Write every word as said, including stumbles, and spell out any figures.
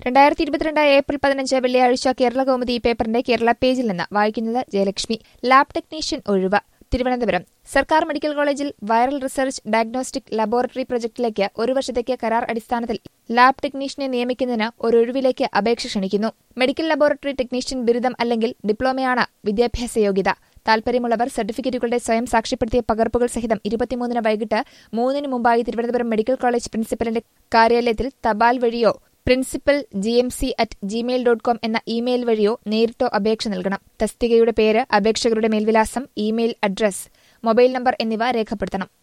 രണ്ടായിരത്തി ഇരുപത്തിരണ്ട് ഏപ്രിൽ പതിനഞ്ച് വെള്ളിയാഴ്ച കേരള കൗമുദി പേപ്പറിന്റെ കേരള പേജിൽ നിന്ന് വായിക്കുന്നത് ജയലക്ഷ്മി. ലാബ് ടെക്നീഷ്യൻ ഒഴിവ്. തിരുവനന്തപുരം സർക്കാർ മെഡിക്കൽ കോളേജിൽ വൈറൽ റിസർച്ച് ഡയഗ്നോസ്റ്റിക് ലബോറട്ടറി പ്രൊജക്ടിലേക്ക് ഒരു വർഷത്തേക്ക് കരാർ അടിസ്ഥാനത്തിൽ ലാബ് ടെക്നീഷ്യനെ നിയമിക്കുന്നതിന് ഒരൊഴിവിലേക്ക് അപേക്ഷ ക്ഷണിക്കുന്നു. മെഡിക്കൽ ലബോറട്ടറി ടെക്നീഷ്യൻ ബിരുദം അല്ലെങ്കിൽ ഡിപ്ലോമയാണ് വിദ്യാഭ്യാസ യോഗ്യത. താൽപര്യമുള്ളവർ സർട്ടിഫിക്കറ്റുകളുടെ സ്വയം സാക്ഷ്യപ്പെടുത്തിയ പകർപ്പുകൾ സഹിതം ഇരുപത്തിമൂന്നിന് വൈകിട്ട് മൂന്നിന് മുമ്പായി തിരുവനന്തപുരം മെഡിക്കൽ കോളേജ് പ്രിൻസിപ്പലിന്റെ കാര്യാലയത്തിൽ തപാൽ വഴിയോ principal G M C at gmail dot com എന്ന ഇമെയിൽ വഴിയോ നേരിട്ടോ അപേക്ഷ നൽകണം. തസ്തികയുടെ പേര്, അപേക്ഷകരുടെ മേൽവിലാസം, ഇമെയിൽ അഡ്രസ്, മൊബൈൽ നമ്പർ എന്നിവ രേഖപ്പെടുത്തണം.